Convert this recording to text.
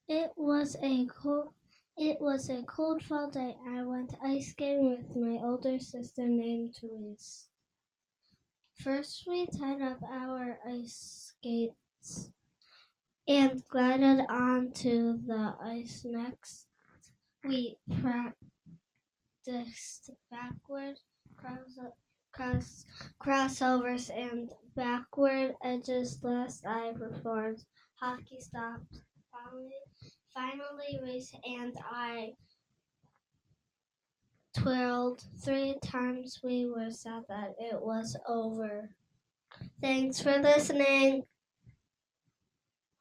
It was a cold fall day. I went ice skating with my older sister named Therese. First, we tied up our ice skates and glided onto the ice. Next, we practiced backward cross, crossovers and backward edges. Last, I performed hockey stops. Finally, Reese and I twirled 3 times. We were sad that it was over. Thanks for listening.